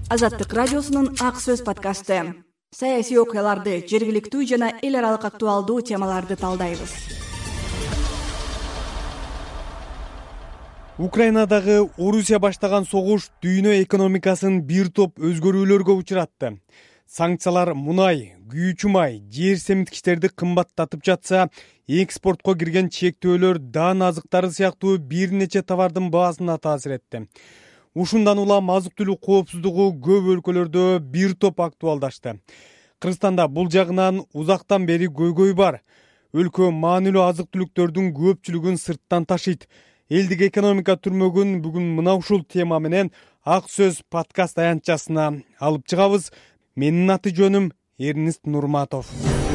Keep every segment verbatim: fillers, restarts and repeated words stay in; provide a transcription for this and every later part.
Азаттык радиосунун Ак сөз подкасты. Саясий окуяларды, жергиликтүү жана эл аралык актуалдуу темаларды талдайбыз. Украинадагы Орусия баштаган согуш дүйнө экономикасын бир топ өзгөрүүлөргө учуратты. Санкциялар мунай, күйүүчү май, жер семиткичтерди кымбаттатып жатса, экспортко кирген чектөөлөр даан азыктары сыяктуу бир нече товардын баасына таасир этти. Ушундан улам азык-түлүк коопсуздугу көп өлкөлөрдө бир топ актуалдашты. Кыргызстанда бул жагынан узактан бери көйгөй бар. Өлкө маанилүү азык-түлүктөрдүн көпчүлүгүн сырттан ташыйт. Элдик экономика түрмөгүн бүгүн мына ушул тема менен Ак сөз подкаст аянтчасына алып чыгабыз. Менин аты жөнүм Эрнист Нурматов.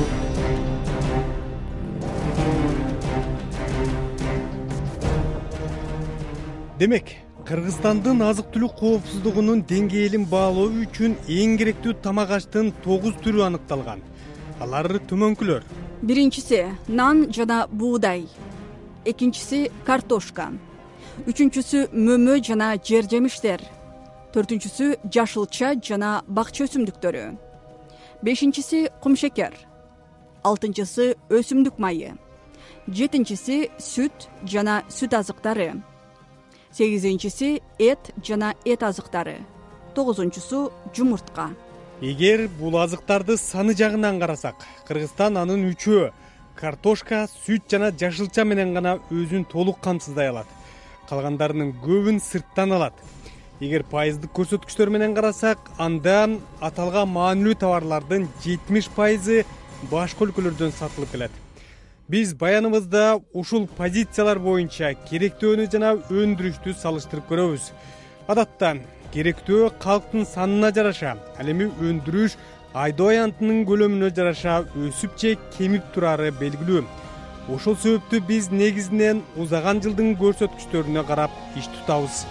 Демек, Кыргызстандын азык-түлүк коопсуздугунун деңгээлин баалоо үчүн эң керектүү тамак аштын тогуз түрү аныкталган. Алар төмөнкүлөр. Биринчиси нан жана буудай. Экинчиси картошка. Үчүнчүсү мөмө жана жер жемиштер. Төртүнчүсү жашылча жана бакча өсүмдүктөрү. Бешинчиси кумшекер. Алтынчысы өсүмдүк майы. Жетинчиси сүт жана сүт азыктары. Сегизинчиси эт жана эт азыктары. Тогузунчусу жумуртка. Эгер бул азыктарды саны жагынан карасак, Кыргызстан анын үчөө картошка, сүт жана жашылча менен гана өзүн толук камсыздай алат. Калгандарынын көбүн сырттан алат. Эгер пайыздык көрсөткүчтөр менен карасак, анда аталган маанилүү товарлардын жетимиш пайызы башка өлкөлөрдөн сатылып келет. Биз баяныбызда ушул позициялар боюнча керектүүнү жана өндүрүштү салыштырып көрөбүз. Адатта керектөө калктын санына жараша, ал эми өндүрүш айдоо аянтынын көлөмүнө жараша өсүп же кемип турары белгилүү. Ошол себептүү биз негизинен узаган жылдын көрсөткүчтөрүнө карап иш тутабыз.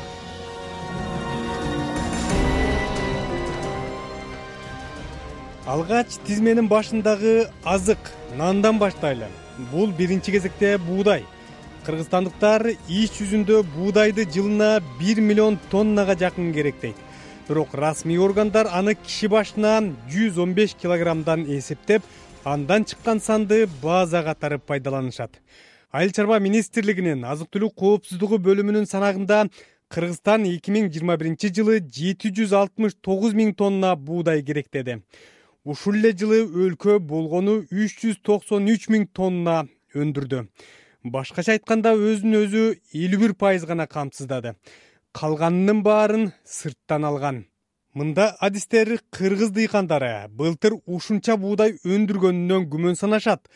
Алгач тизменин башындагы азык, нандан баштайлы. Бул биринчи кезекте буудай. Кыргызстандыктар иш жүзүндө буудайды жылына бир миллион тоннага жакын керектейт. Бирок расмий органдар аны киши башына жүз он беш килограммдан эсептеп, андан чыккан санды база катары пайдаланышат. Айыл чарба министрлигинин азык-түлүк коопсуздугу бөлүмүнүн санагында Кыргызстан эки миң жыйырма биринчи жылы жети жүз алтымыш тогуз миң тонна буудай керектеди. Ушул эле жылы өлкө болгону үч жүз токсон үч миң тонна өндүрдү. Башкача айтканда өзүн өзү элүү бир пайыз гана камсыздады. Калганынын баарын сырттан алган. Мында адистер кыргыз дыйкандары былтыр ушунча буудай өндүргөнүнөн күмөн санашат.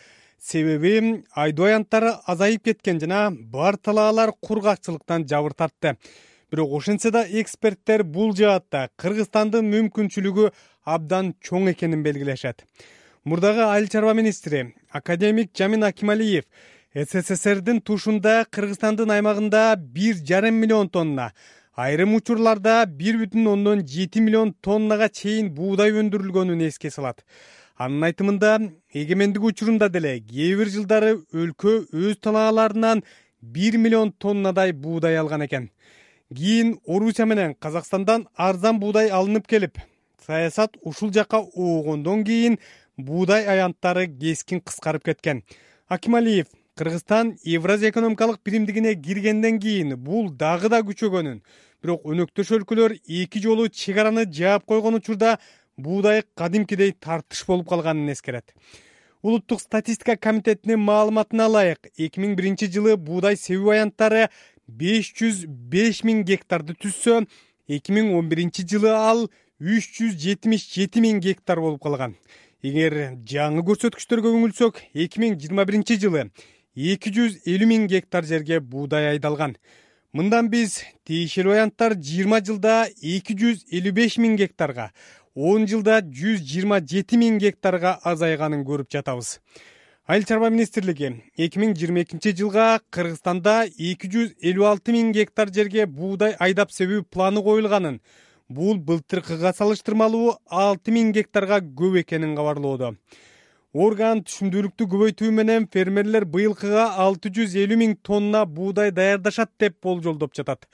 Себеби айдоо аянттары азайып кеткен жана бар талаалар кургакчылыктан жабыр тартты. Бирок ошентсе да эксперттер бул жаатта Кыргызстандын мүмкүнчүлүгү абдан чоң экенин белгилешет. Мурдагы айыл чарба министри академик Жамин Акималиев СССРдин тушунда Кыргызстандын аймагында бир жарым миллион тонна, айрым учурларда бир бүтүн ондон жети миллион тоннага чейин буудай өндүрүлгөнүн эске салат. Анын айтымында, эгемендик учурунда деле кээ бир жылдары өлкө өз талааларынан бир миллион тоннадай буудай алган экен. Кийин Орусия менен Казакстандан арзан буудай алынып келип, саясат ушул жака оогондон кийин буудай аянттары кескин кыскарып кеткен. Акималиев Кыргызстан Евразия экономикалык биримдигине киргенден кийин бул дагы да күчөгөнүн, бирок өнөктөш өлкөлөр эки жолу чек араны жаап койгон учурда буудай кадимкидей тартыш болуп калганын эскерет. Улуттук статистика комитетинин маалыматына ылайык, эки миң биринчи жылы буудай себүү аянттары беш жүз беш миң гектарды түзсө, эки миң он биринчи жылы ал үч жүз жетимиш жети миң гектар болуп калган. Эгер жаңы көрсөткүчтөргө үңүлсөк, эки миң жыйырма биринчи жылы эки жүз элүү миң гектар жерге буудай айдалган. Мындан биз тиешелүү аянттар жыйырма жылда эки жүз элүү беш миң гектарга, он жылда жүз жыйырма жети миң гектарга азайганын көрүп жатабыз. Айыл чарба министрлиги эки миң жыйырма экинчи жылга Кыргызстанда эки жүз элүү алты миң гектар жерге буудай айдап себүү планы коюлганын, бул былтыркыга салыштырмалуу алты миң гектарга көп экенин кабарлоодо. Орган түшүмдүүлүктү көбөйтүү менен фермерлер быйылкыга алты жүз элүү миң тонна буудай даярдашат деп болжолдоп жатат.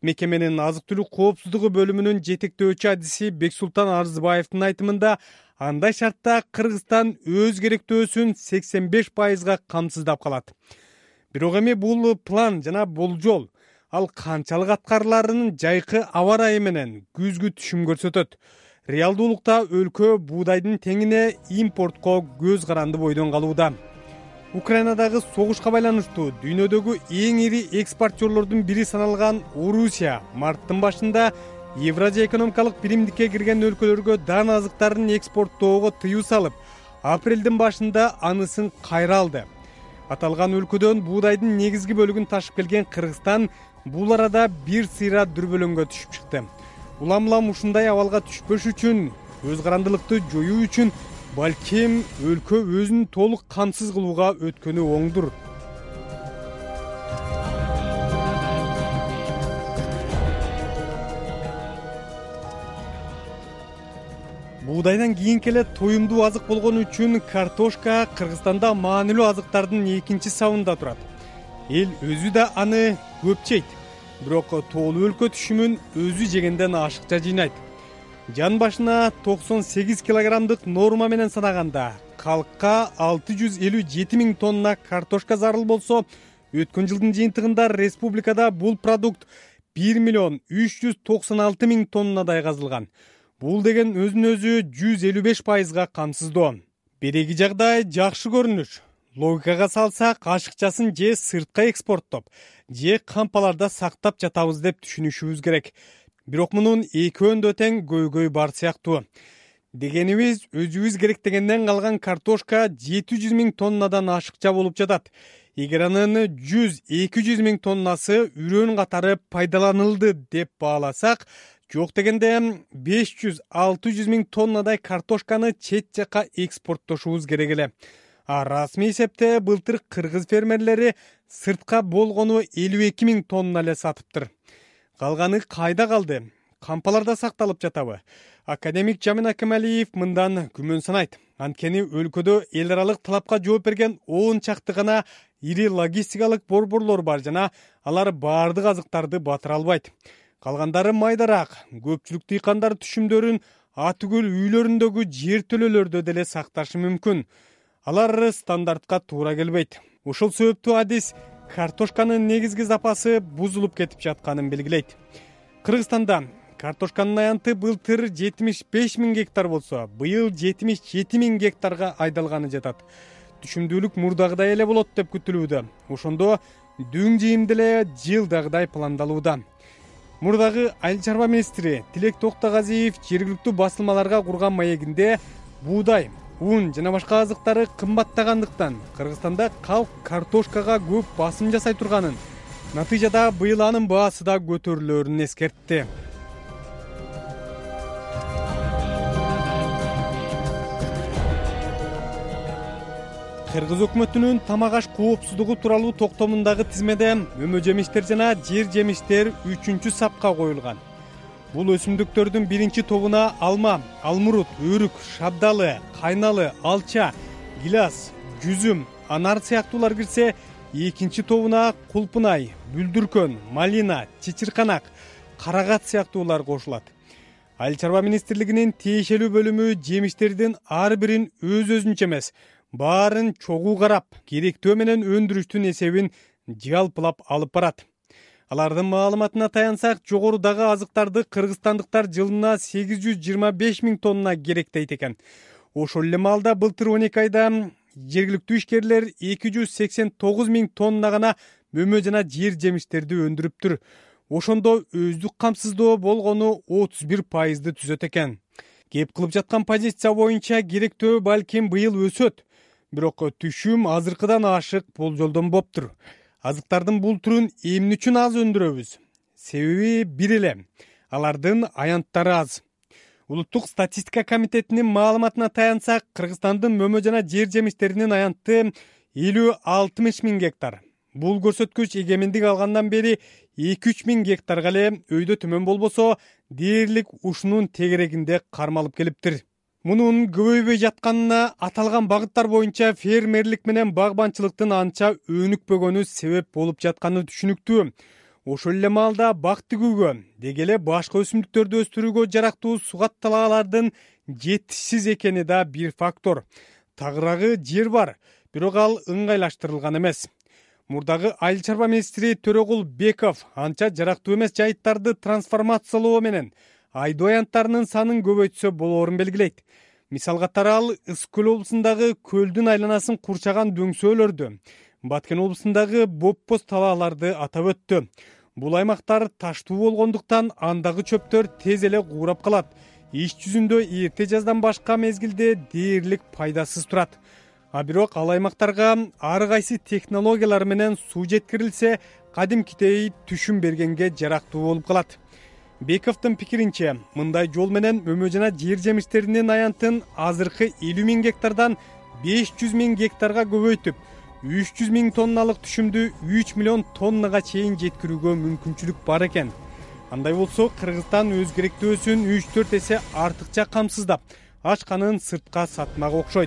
Мекеменин азык түлүк коопсуздугу бөлүмүнүн жетектөөчү адиси Бексултан Арзыбаевдин айтымында, андай шартта Кыргызстан өз керектөөсүн сексен беш пайызга камсыздап калат. Бирок эми бул план жана болжол ал канчалык аткарыларын жайкы аба ырайы менен күзгү түшүм көрсөтөт. Реалдуулукта өлкө буудайдын теңине импортко көз каранды бойдон калууда. Украинадагы согушка байланыштуу дүйнөдөгү эң ири экспортерлордун бири саналган Орусия марттын башында Евразия экономикалык биримдикке кирген өлкөлөргө дан азыктарын экспорттоого тыюу салып, апрелдин башында анысын кайра алды. Аталган өлкөдөн буудайдын негизги бөлүгүн ташып келген Кыргызстан бул арада бир сыйра дүрбөлөңгө түшүп чыкты. Улам-улам ушундай абалга түшпөш үчүн, көз карандылыкты жоюу үчүн балким өлкө өзүн толук камсыз кылууга өткөнү оңдур. Буудайдан кийинки эле тоюмдуу азык болгону үчүн картошка Кыргызстанда маанилүү азыктардын экинчи сабында турат. Эл өзү да аны көп жейт. Бирок тоолуу өлкө түшүмүн өзү жегенден ашыкча жыйнайт. Жан башына токсон сегиз килограммдык норма менен санаганда калкка алты жүз элүү жети миң тонна картошка зарыл болсо, өткөн жылдын жыйынтыгында республикада бул продукт бир миллион үч жүз токсон алты миң тоннадай казылган. Бул деген өзүн өзү жүз элүү беш пайызга камсыздоо. Береги жагдай жакшы көрүнүш. Логикага салсак, ашыкчасын же сыртка экспорттоп, же кампаларда сактап жатабыз деп түшүнүшүбүз керек. Бирок мунун экөөндө тең көйгөй бар сыяктуу. Дегенибиз, өзүбүз керектегенден калган картошка жети жүз миң тоннадан ашыкча болуп жатат. Эгер анын жүз эки жүз миң тоннасы үрөн катары пайдаланылды деп бааласак, жок дегенде беш жүз алты жүз миң тоннадай картошканы чет жака экспорттошубуз керек эле. А расмий эсепте былтыр кыргыз фермерлери сыртка болгону элүү эки миң тонна эле сатыптыр. Калганы кайда калды? Кампаларда сакталып жатабы? Академик Жамин Акемалиев мындан күмөн санайт. Анткени өлкөдө эл аралык талапка жооп берген он чакты гана ири логистикалык борборлор бар жана алар баардык азыктарды батыра албайт. Калгандары майдараак. Көпчүлүк дыйкандар түшүмдөрүн атүгүл үйлөрүндөгү жер төлөлөрдө деле сакташы мүмкүн. Алар стандартка туура келбейт. Ушул себептүү адис картошканын негизги запасы бузулуп кетип жатканын белгилейт. Кыргызстанда картошканын аянты былтыр жетимиш беш миң гектар болсо, быйыл жетимиш жети миң гектарга айдалганы жатат. Түшүмдүүлүк мурдагыдай эле болот деп күтүлүүдө. Ошондо дүң жыйымды эле жылдагыдай пландалууда. Мурдагы Айыл чарба министри Тилек Токтогазиев жергиликтүү басылмаларга курган маегинде буудай, un жана башка азыктары кымбаттагандыктан Кыргызстанда калк картошкага көп басым жасай турганын, натыйжада быйыл анын баасы да көтөрүлөрүн эскертти. Кыргыз өкмөтүнүн тамак аш коопсуздугу тууралуу токтомундагы тизмеде мөмө жемиштер жана жер жемиштер үчүнчү сапка коюлган. Бул өсүмдүктөрдүн биринчи тобуна алма, алмурут, өрүк, шабдалы, кайналы, алча, гилас, жүзүм, анар сыяктуулар кирсе, экинчи тобуна кулпунай, бүлдүркөн, малина, чычырканак, карагат сыяктуулар кошулат. Айыл чарба министрлигинин тиешелүү бөлүмү жемиштердин ар бирин өз-өзүнчө эмес, баарын чогуу карап, керектөө менен өндүрүштүн эсебин жалпылап алып барат. Алардын маалыматына таянсак, жогорудагы азыктарды кыргызстандыктар жылына сегиз жүз жыйырма беш миң тонна керектейт экен. Ошол эле маалда былтыр он эки айда жергиликтүү ишкерлер эки жүз сексен тогуз миң тонна гана мөмө жана жер жемиштерди өндүрүптүр. Ошондо өздүк камсыздоо болгону отуз бир пайызды түзөт экен. Кеп кылып жаткан позиция боюнча керектөө балким быйыл өсөт. Бирок түшүм азыркыдан ашык болжолдонбоптур. Азыктардын бул түрүн эмне үчүн аз өндүрөбүз? Себеби бир эле. Алардын аянттары аз. Улуттук статистика комитетинин маалыматына таянсак, Кыргызстандын мөмө жана жер жемиштеринин аянты элүү алтымыш миң гектар. Бул көрсөткүч эгемендик алгандан бери эки үч миң гектарга эле өйдө төмөн болбосо, дээрлик ушунун тегерегинде кармалып келиптир. Мунун көбөйбөй жатканына аталган багыттар боюнча фермерлик менен багбанчылыктын анча өнүкпөгөнү себеп болуп жатканы түшүнүктүү. Ошол эле маалда бак тигүүгө деги эле башка өсүмдүктөрдү өстүрүүгө жарактуу сугатталаалардын жетишсиз экени да бир фактор. Тагыраагы жер бар, бирок ал ыңгайлаштырылган эмес. Мурдагы айыл чарба министри Төрөгул Беков анча жарактуу эмес жайыттарды трансформациялоо менен айдоо аянттарынын санын көбөйтсө болоорун белгилейт. Мисал катары ал Ысык көл облусундагы көлдүн айланасын курчаган дөңсөөлөрдү, Баткен облусундагы боппоз талааларды атап өттү. Бул аймактар таштуу болгондуктан андагы чөптөр тез эле куурап калат. Иш жүзүндө эрте жаздан башка мезгилде дээрлик пайдасыз турат. А бирок ал аймактарга ар кайсы технологиялар менен суу жеткирилсе, кадимкидей түшүм бергенге жарактуу болуп калат. Бековдун пикиринче, мындай жол менен мөмө жана жер жемиштеринин аянтын азыркы элүү миң гектардан беш жүз миң гектарга көбөйтүп, үч жүз миң тонналык түшүмдү үч миллион тоннага чейин жеткирүүгө мүмкүнчүлүк бар экен. Андай болсо, Кыргызстан өз керектөөсүн үч төрт эсе артыкча камсыздап, ачканын сыртка сатмак окшойт.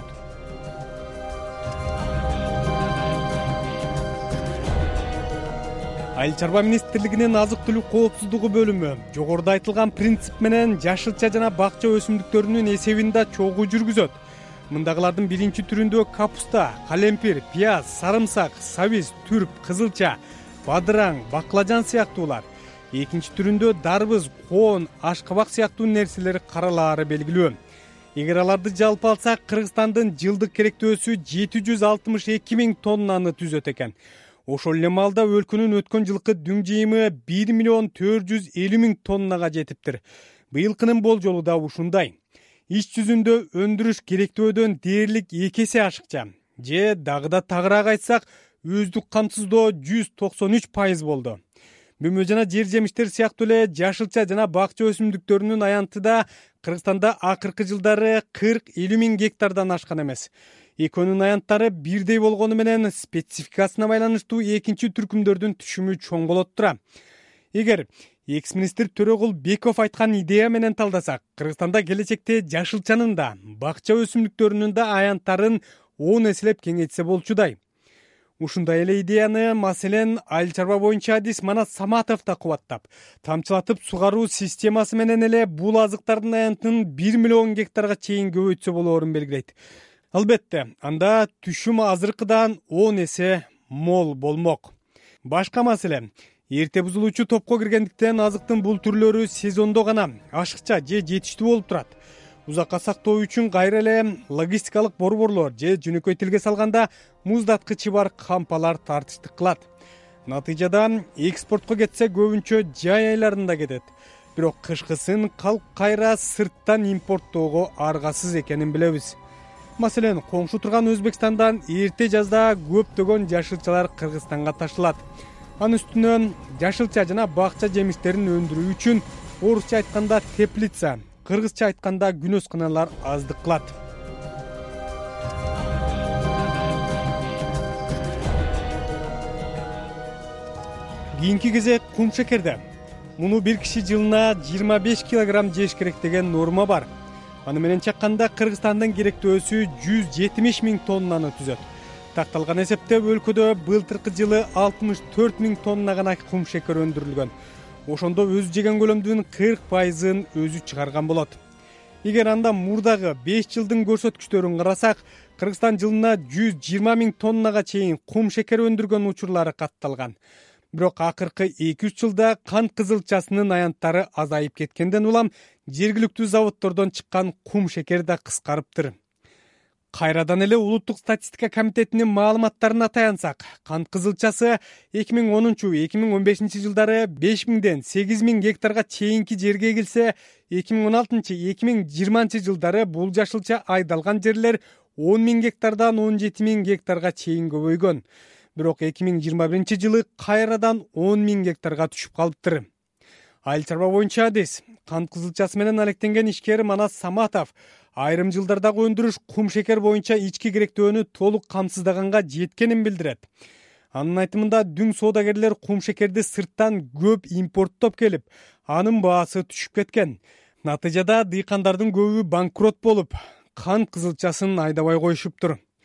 Айыл чарба министрлигинин азык-түлүк коопсуздугу бөлүмү жогоруда айтылган принцип менен жашылча жана бакча өсүмдүктөрүнүн эсебин да чогуу жүргүзөт. Мындагылардын биринчи түрүндө капуста, калемпир, пияз, сарымсак, сабиз, түрп, кызылча, бадыраң, баклажан сыяктуулар. Экинчи түрүндө дарбыз, коон, ашкабак сыяктуу нерселер каралаары белгилүү. Эгер аларды жалпы алсак, Кыргызстандын жылдык керектөөсү жети жүз алтымыш эки миң тоннаны түзөт экен. Ошол эле маалда өлкөнүн өткөн жылкы дүң жыйымы бир миллион төрт жүз элүү миң тоннага жетиптир. Быйылкынын болжолу да ушундай. Иш жүзүндө өндүрүш керектөөдөн дээрлик эки эсе ашыкча. Же дагы да тагыраак айтсак, өздүк камсыздоо жүз токсон үч пайыз болду. Мөмө жана жер жемиштер сыяктуу эле жашылча жана бакча өсүмдүктөрүнүн аянты да Кыргызстанда акыркы жылдары кырк элүү миң гектардан ашкан эмес. Экөөнүн аянттары бирдей болгону менен спецификасына байланыштуу экинчи түркүмдөрдүн түшүмү чоң болот тура. Эгер экс-министр Төрөгул Беков айткан идея менен талдасак, Кыргызстанда келечекте жашылчанын да, бакча өсүмдүктөрүнүн да аянттарын он эселеп кеңейтсе болчудай. Ушундай эле идеяны, маселен, айыл чарба боюнча адис Манас Саматов да кубаттап, тамчылатып сугаруу системасы менен эле бул азыктардын аянтын бир миллион гектарга чейин көбөйтсө болоорун белгилейт. Албетте, анда түшүм азыркыдан он эсе мол болмок. Башка маселе, эрте бузулуучу топко киргендиктен азыктын бул түрлөрү сезондо гана ашыкча же жетиштүү болуп турат. Узакка сактоо үчүн кайра эле логистикалык борборлор же жөнөкөй тилге салганда муздаткычы бар кампалар тартыштык кылат. Натыйжада экспортко кетсе көбүнчө жай айларында кетет. Бирок кышкысын калк кайра сырттан импорттоого аргасыз экенин билебиз. Маселен, коңшу турган Өзбекстандан эрте жазда көптөгөн жашылчалар Кыргызстанга ташылат. Анын үстүнө жашылча жана бакча жемиштерин өндүрүү үчүн орусча айтканда теплица, кыргызча айтканда күнөсканалар аздык кылат. Кийинки кезек кум шекерде. Муну бир киши жылына жыйырма беш килограмм жеш керек деген норма бар. Аны менен чакканда Кыргызстандын керектөөсү жүз жетимиш миң тоннаны түзөт. Такталган эсепте өлкөдө былтыркы жылы алтымыш төрт миң тонна гана кум шекер өндүрүлгөн. Ошондо өзү жеген көлөмдүн кырк пайызын өзү чыгарган болот. Эгер анда мурдагы беш жылдын көрсөткүчтөрүн карасак, Кыргызстан жылына жүз жыйырма миң тоннага чейин кум шекер өндүргөн учурлары катталган. Бирок акыркы эки үч жылда кант кызылчасынын аянттары азайып кеткенден улам жергиликтүү заводдордон чыккан кум шекер да кыскарыптыр. Кайрадан эле Улуттук статистика комитетинин маалыматтарына таянсак, кант кызылчасы эки миң онунчу — эки миң он бешинчи жылдары беш миңден сегиз миң гектарга чейинки жерге эгилсе, эки миң он алтынчы — эки миң жыйырманчы жылдары бул жашылча айдалган жерлер он миң гектардан он жети миң гектарга чейин көбөйгөн. Бирок эки миң жыйырма биринчи жылы кайрадан он миң гектарга түшүп калыптыр. Айыл чарба боюнча адис кант кызылчасы менен алектенген ишкер Манас Саматов айрым жылдардагы өндүрүш кум шекер боюнча ички керектөөнү толук камсыздаганга жеткенин билдирет. Анын айтымында дүң соодагерлер кум шекерди сырттан көп импорттоп келип, анын баасы түшүп кеткен. Натыйжада дыйкандардын көбү банкрот болуп, кант кызылчасын айдабай коюшуптур.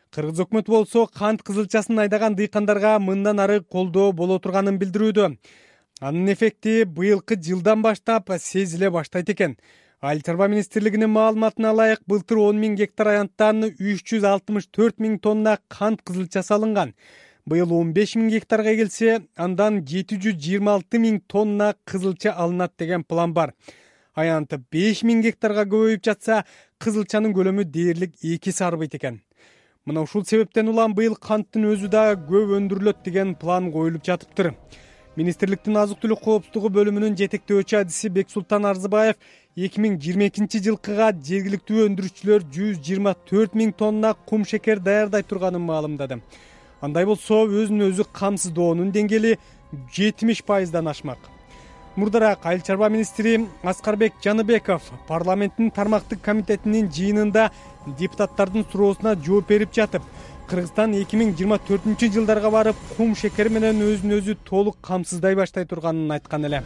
Кыргыз өкмөтү болсо кант кызылчасын айдаган дыйкандарга мындан ары колдоо боло турганын билдирүүдө. Анын эффекти быйылкы жылдан баштап сезиле баштайт экен. Айыл чарба министрлигинин маалыматына ылайык, былтыр он миң гектар аянттан үч жүз алтымыш төрт миң тонна кант кызылчасы алынган. Быйыл он беш миң гектарга келсе, андан жети жүз жыйырма алты миң тонна кызылча алынат деген план бар. Аянты беш миң гектарга көбөйүп жатса, кызылчанын көлөмү дээрлик эки эсе арбайт экен. Мына ушул себептен улам быйыл канттын өзү да көп өндүрүлөт деген план коюлуп жатыптыр. Министрликтин азык-түлүк коопсуздугу бөлүмүнүн жетектөөчү адиси Бексултан Арзыбаев эки миң жыйырма экинчи жылкыга жергиликтүү өндүрүүчүлөр жүз жыйырма төрт миң тонна кум шекер даярдай турганын маалымдады. Андай болсо, өзүн өзү камсыздоонун деңгээли жетимиш пайыздан ашмак. Мурдараак айыл чарба министри Аскарбек Жаныбеков парламенттин тармактык комитетинин жыйынында депутаттардын суроосуна жооп берип жатып, Кыргызстан эки миң жыйырма төртүнчү жылдарга барып, кум шекер менен өзүн өзү толук камсыздай баштай турганын айткан эле.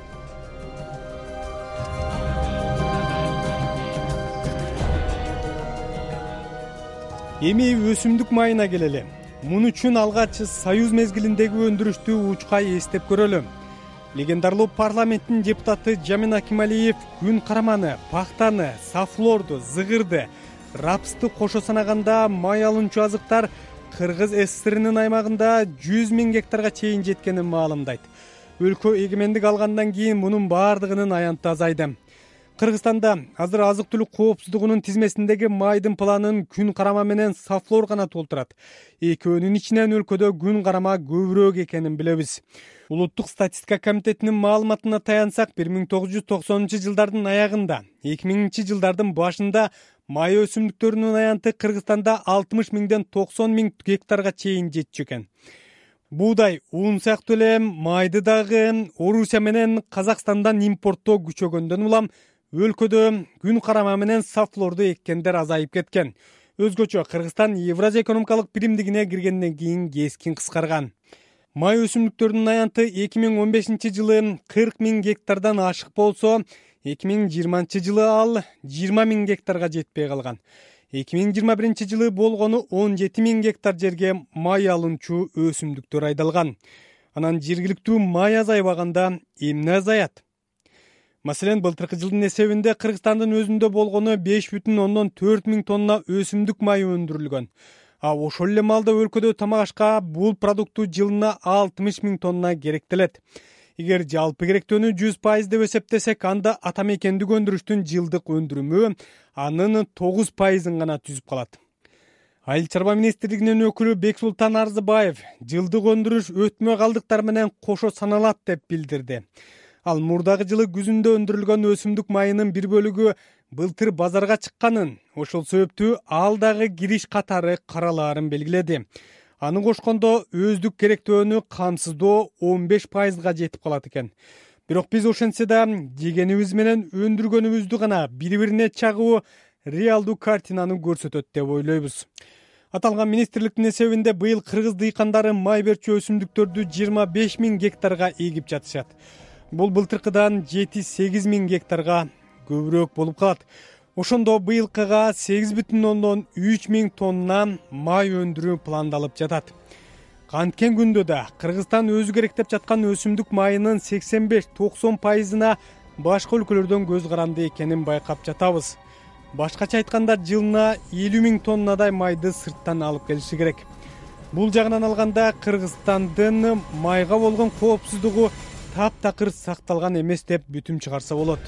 Эми өсүмдүк майына келели. Мун үчүн алгач Союз мезгилиндеги өндүрүштү учкай эстеп көрөлү. Легендарлуу парламенттин депутаты Жамин Акималиев күн караманы, пахтаны, сафлорду, зыгырды, рапсты кошо санаганда май алуучу азыктар Кыргыз СССРинин аймагында жүз миң гектарга чейин жеткенин маалымдайт. Өлкө эгемендик алгандан кийин мунун баардыгынын аянты азайды. Кыргызстанда азыр азык-түлүк коопсуздугунун тизмесиндеги майдын планын күн карама менен сафлор гана толтурат. Экөөнүн ичинен өлкөдө күн карама көбүрөөк экенин билебиз. Улуттук статистика комитетинин маалыматына таянсак, бир миң тогуз жүз токсонунчу жылдардын аягында, эки миңинчи жылдардын башында май өсүмдүктөрүнүн аянты Кыргызстанда алтымыш миңден токсон миң гектарга чейин жетчү экен. Буудай, уун сыяктуу эле майды дагы Орусия менен Казакстандан импорттоо күчөгөндөн улам өлкөдө күн карама менен сафлорду эккендер азайып кеткен. Өзгөчө Кыргызстан Евразия экономикалык биримдигине киргенден кийин кескин кыскарган. Май өсүмдүктөрүнүн аянты эки миң он бешинчи жылы кырк миң гектардан ашык болсо, эки миң жыйырманчы жылы ал жыйырма миң гектарга жетпей калган. эки миң жыйырма биринчи жылы болгону он жети миң гектар жерге май алуучу өсүмдүктөр айдалган. Анан жергиликтүү май азайбаганда эмне азаят? Маселен, былтыркы жылдын эсебинде Кыргызстандын өзүндө болгону беш бүтүн ондон төрт миң тонна өсүмдүк майы өндүрүлгөн. А ошол эле маалда өлкөдө тамак ашка бул продукту жылына алтымыш миң тонна керектелет. Эгер жалпы керектөөнү жүз пайыз деп эсептесек, анда ата мекендик өндүрүштүн жылдык өндүрүмү анын тогуз пайызын гана түзүп калат. Айыл чарба министрлигинин өкүлү Бексултан Арзыбаев жылдык өндүрүш өтмө калдыктар менен кошо саналат деп билдирди. Ал мурдагы жылы күзүндө өндүрүлгөн өсүмдүк майынын бир бөлүгү былтыр базарга чыкканын, ошол себептүү ал дагы кириш катары каралаарын белгиледи. Аны кошкондо өздүк керектөөнү камсыздоо он беш пайызга жетип калат экен. Бирок биз ошентсе да жегенибиз менен өндүргөнүбүздү гана бири-бирине чагуу реалдуу картинаны көрсөтөт деп ойлойбуз. Аталган министрликтин эсебинде быйыл кыргыз дыйкандары май берчү өсүмдүктөрдү жыйырма беш миң гектарга эгип жатышат. Бул былтыркыдан жети сегиз миң гектарга көбүрөөк болуп калат. Ошондо быйылкыга сегиз бүтүн ондон үч миң тонна май өндүрүү пландалып жатат. Канткен күндө да Кыргызстан өзү керектеп жаткан өсүмдүк майынын сексен беш токсон пайызына башка өлкөлөрдөн көз каранды экенин байкап жатабыз. Башкача айтканда, жылына элүү миң тоннадай майды сырттан алып келиши керек. Бул жагынан алганда Кыргызстандын майга болгон коопсуздугу таптакыр сакталган эмес деп бүтүм чыгарса болот.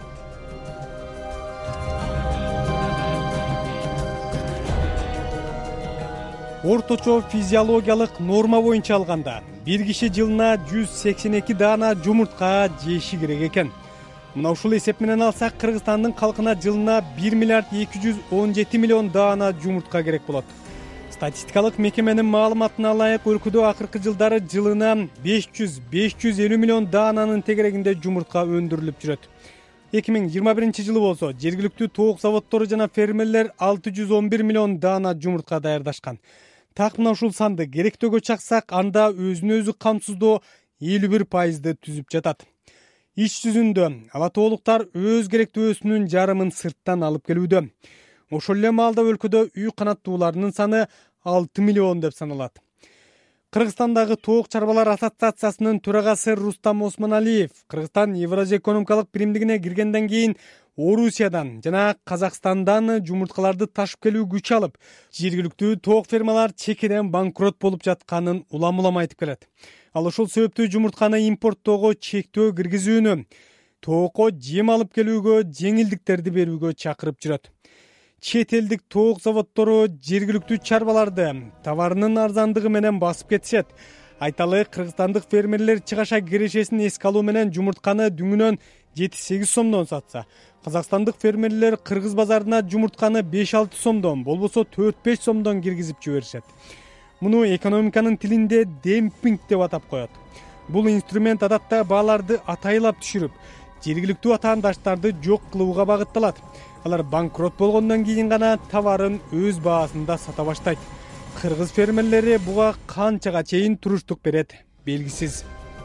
Орточо физиологиялык норма боюнча алганда бир киши жылына жүз сексен эки даана жумуртка жеши керек экен. Мына ушул эсеп менен алсак, Кыргызстандын калкына жылына бир миллиард эки жүз он жети миллион даана жумуртка керек болот. Статистикалык мекеменин маалыматына ылайык, өлкөдө акыркы жылдары жылына беш жүз — беш жүз элүү миллион даананын тегерегинде жумуртка өндүрүлүп жүрөт. эки миң жыйырма биринчи жылы болсо, жергиликтүү тоок заводдору жана фермерлер алты жүз он бир миллион даана жумуртка даярдашкан. Так мына ушул санды керектөөгө чаксак, анда өзүн өзү камсыздоо элүү бир пайызды түзүп жатат. Иш жүзүндө ала тоолуктар өз керектөөсүнүн жарымын сырттан алып келүүдө. Ошол эле маалда өлкөдө үй канаттууларынын саны алты миллион деп саналат. Кыргызстандагы тоок чарбалар ассоциациясынын төрагасы Рустам Осмоналиев Кыргызстан Евразия экономикалык биримдигине киргенден кийин Орусиядан жана Казакстандан жумурткаларды ташып келүү күч алып, жергиликтүү тоок фермалар чекеден банкрот болуп жатканын улам-улам айтып келет. Ал ошол себептүү жумуртканы импорттоого чектөө киргизүүнү, тоокко жем алып келүүгө жеңилдиктерди берүүгө чакырып жүрөт. Чет элдик тоок заводдору жергиликтүү чарбаларды товарынын арзандыгы менен басып кетишет. Айталы, кыргызстандык фермерлер чыгаша кирешесин эске алуу менен жумуртканы дүңүнөн жети-сегиз сомдон сатса, казакстандык фермерлер кыргыз базарына жумуртканы беш-алты сомдон, болбосо төрт-беш сомдон киргизип жиберишет. Муну экономиканын тилинде демпинг деп атап коет. Бул инструмент адатта бааларды атайылап түшүрүп, жергиликтүү атаандаштарды жок кылууга багытталат. Алар банкрот болгондон кийин гана товарын өз баасында сата баштайт. Кыргыз фермерлери буга канчага чейин туруштук берет белгисиз.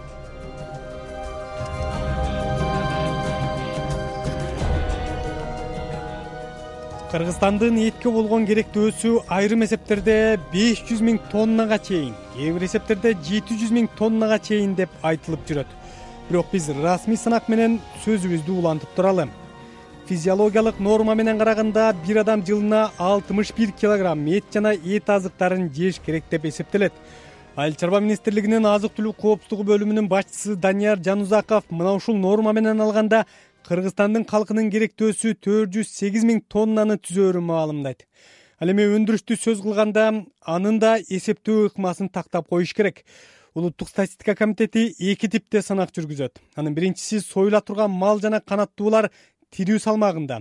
Кыргызстандын этке болгон керектөөсү айрым эсептерде беш жүз миң тоннага чейин, кээ бир эсептерде жети жүз миң тоннага чейин деп айтылып жүрөт. Бирок биз расмий санак менен сөзүбүздү улантып туралы. Физиологиялык норма менен караганда бир адам жылына алтымыш бир килограмм эт жана эт азыктарын жеш керек деп эсептелет. Айыл чарба министрлигинин азык-түлүк коопсуздугу бөлүмүнүн башчысы Данияр Жанузаков мына ушул норма менен алганда Кыргызстандын калкынын керектөөсү төрт жүз сегиз миң тоннаны түзөөрүн маалымдайт. Ал эми өндүрүштү сөз кылганда анын да эсептөө ыкмасын тактап коюш керек. Улуттук статистика комитети эки типте санак жүргүзөт. Анын биринчиси союла турган мал жана канаттуулар тирүү салмагында,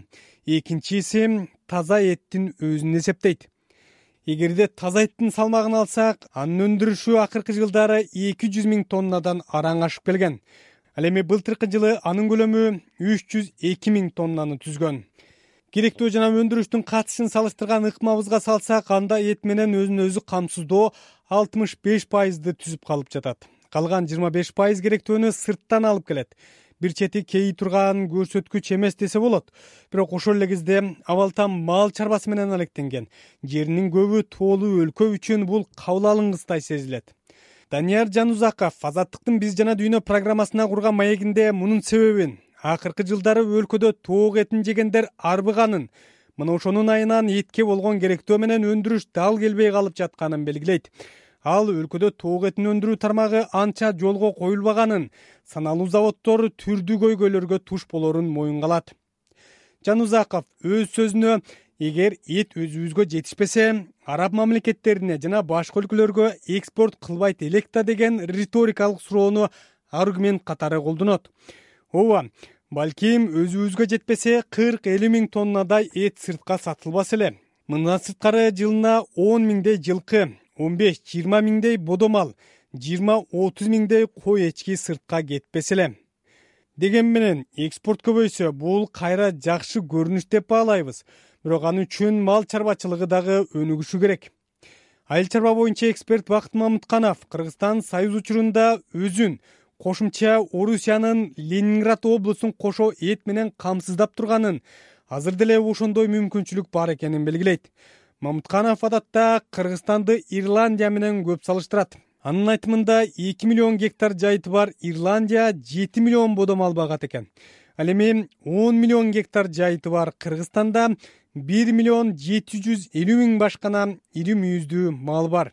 экинчиси таза эттин өзүн эсептейт. Эгерде таза эттин салмагын алсак, анын өндүрүшү акыркы жылдары эки жүз миң тоннадан араң ашып келген. Ал эми былтыркы жылы анын көлөмү үч жүз эки миң тоннаны түзгөн. Керектөө жана өндүрүштүн катышын салыштырган ыкмабызга салсак, анда эт менен өзүн өзү камсыздоо алтымыш беш пайызды түзүп калып жатат. Калган жыйырма беш пайыз керектөөнү сырттан алып келет. Бир чети кей турган көрсөткүч эмес десе болот. Бирок ошол эле кезде абал там мал чарбасы менен алектенген жеринин көбү тоолуу өлкө үчүн бул кабыл алынгыстай сезилет. Данияр Жанузаков Азаттыктын Биз жана дүйнө программасына курган маегинде мунун себебин, акыркы жылдары өлкөдө тоок этин жегендер арбыганын, мына ошонун айынан этке болгон керектөө менен өндүрүш дал келбей калып жатканын белгилейт. Ал өлкөдө тоок этин өндүрүү тармагы анча жолго коюлбаганын, саналуу заводдор түрдүү көйгөйлөргө туш болорун моюнга алат. Жанузаков өз сөзүнө, эгер эт өзүбүзгө жетишпесе, араб мамлекеттерине жана башка өлкөлөргө экспорт кылбайт элек да деген риторикалык суроону аргумент катары колдонот. Ооба, балким өзүбүзгө жетпесе кырк элүү миң тоннадай эт сыртка сатылбас эле. Мындан сырткары жылына он миңдей жылкы, он беш жыйырма миңдей бодомал, жыйырма отуз миңдей кой эчки сыртка кетпес эле. Деген менен экспорт көбөйсө, бул кайра жакшы көрүнүш деп баалайбыз. Бирок аны үчүн мал чарбачылыгы дагы өнүгүшү керек. Айыл чарба боюнча эксперт Бакыт Мамытканов Кыргызстан Союз учурунда өзүн кошумча Орусиянын Ленинград облусун кошо эт менен камсыздап турганын, азыр деле ошондой мүмкүнчүлүк бар экенин белгилейт. Мамытканов адатта Кыргызстанды Ирландия менен көп салыштырат. Анын айтымында эки миллион гектар жайыты бар Ирландия жети миллион бодомал багат экен. Ал эми он миллион гектар жайыты бар Кыргызстанда бир миллион жети жүз элүү миң башкана ири мүйүздүү мал бар.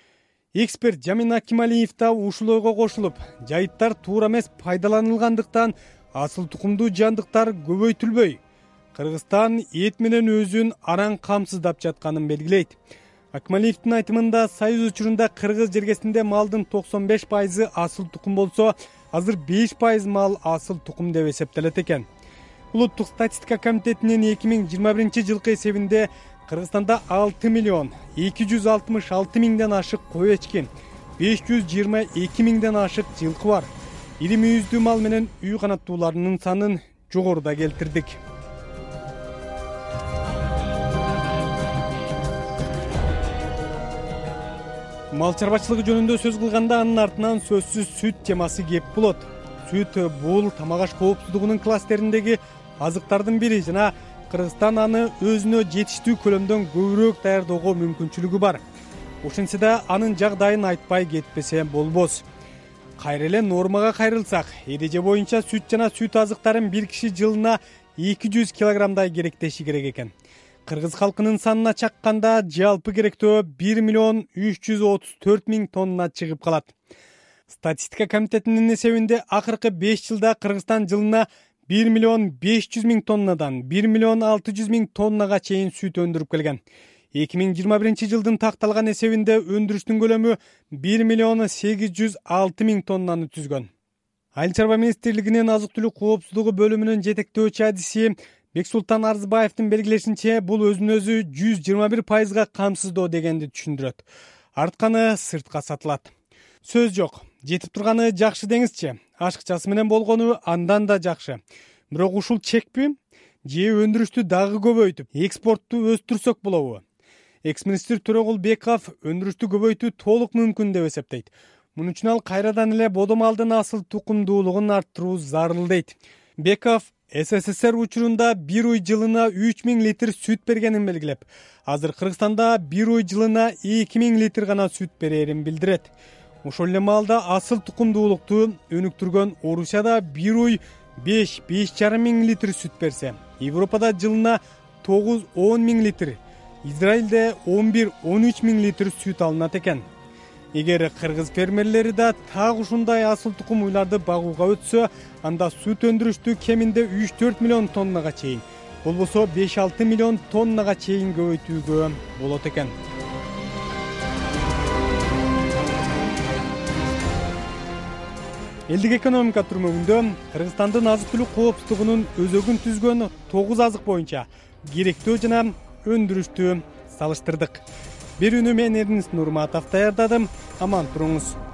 Эксперт Жамин Акималиев да ушул ойго кошулуп, жайыттар туура эмес пайдаланылгандыктан асыл тукумдуу жандыктар көбөйтүлбөй, Кыргызстан эт менен өзүн араң камсыздап жатканын белгилейт. Акималиевдин айтымында Союз учурунда кыргыз жергесинде малдын токсон беш пайызы асыл тукум болсо, азыр беш пайыз мал асыл тукум деп эсептелет экен. Улуттук статистика комитетинин эки миң жыйырма биринчи жылкы эсебинде Кыргызстанда алты миллион эки жүз алтымыш алты миңден ашык кой эчки, беш жүз жыйырма эки миңден ашык жылкы бар. Ири мүйүздүү мал менен үй канаттууларынын санын жогоруда келтирдик. Мал чарбачылыгы жөнүндө сөз кылганда анын артынан сөзсүз сүт темасы кеп болот. Сүт бул тамак аш коопсуздугунун кластериндеги азыктардын бири жана Кыргызстан аны өзүнө жетиштүү көлөмдөн көбүрөөк даярдоого мүмкүнчүлүгү бар. ошентсе да анын жагдайын айтпай кетпесе болбос. Кайра эле нормага кайрылсак, эреже боюнча сүт жана сүт азыктарын бир киши жылына эки жүз килограммдай керектеши керек экен. Кыргыз халкынын санына чакканда жалпы керектөө бир миллион үч жүз отуз төрт миң тонна чыгып калат. Статистика комитетинин эсебинде акыркы беш жылда Кыргызстан жылына бир миллион беш жүз миң тоннадан бир миллион алты жүз миң тоннага чейин сүт өндүрүп келген. эки миң жыйырма биринчи жылдын такталган эсебинде өндүрүштүн көлөмү бир миллион сегиз жүз алты миң тоннаны түзгөн. Айыл чарба министрлигинин азык-түлүк коопсуздугу бөлүмүнүн жетектөөчү адиси Бексултан Арзыбаевдин белгилешинче, бул өзүн өзү жүз жыйырма бир пайызга камсыздоо дегенди түшүндүрөт. Артканы сыртка сатылат. Сөз жок, жетип турганы жакшы деңизчи. Ашыкчасы менен болгону андан да жакшы. Бирок ушул чекпи же өндүрүштү дагы көбөйтүп, экспортту өстүрсөк болобу? Экс-министр Төрөгул Беков өндүрүштү көбөйтүү толук мүмкүн деп эсептейт. Муну үчүн ал кайрадан эле бодомалдын асыл тукумдуулугун арттыруу зарыл дейт. Беков СССР учурунда бир уй жылына үч миң литр сүт бергенин белгилеп, азыр Кыргызстанда бир уй жылына эки миң литр гана сүт берерин билдирет. Ошол эле маалда асыл тукумдуулукту өнүктүргөн Орусияда бир уй беш беш жарым миң литр сүт берсе, Европада жылына тогуз он миң литр, Израилде он бир он үч миң литр сүт алынат экен. Эгер кыргыз фермерлери да так ушундай асыл тукум уйларды багууга өтсө, анда сүт өндүрүштү кеминде үч төрт миллион тоннага чейин, болбосо беш алты миллион тоннага чейин көбөйтүүгө болот экен. Элдик экономика түрмөгүндө Кыргызстандын азык-түлүк коопсуздугунун өзөгүн түзгөн тогуз азык боюнча керектөө жана өндүрүштү салыштырдык. Берүүнү мен Эрнис Нурматов даярдадым. Аман туруңуз.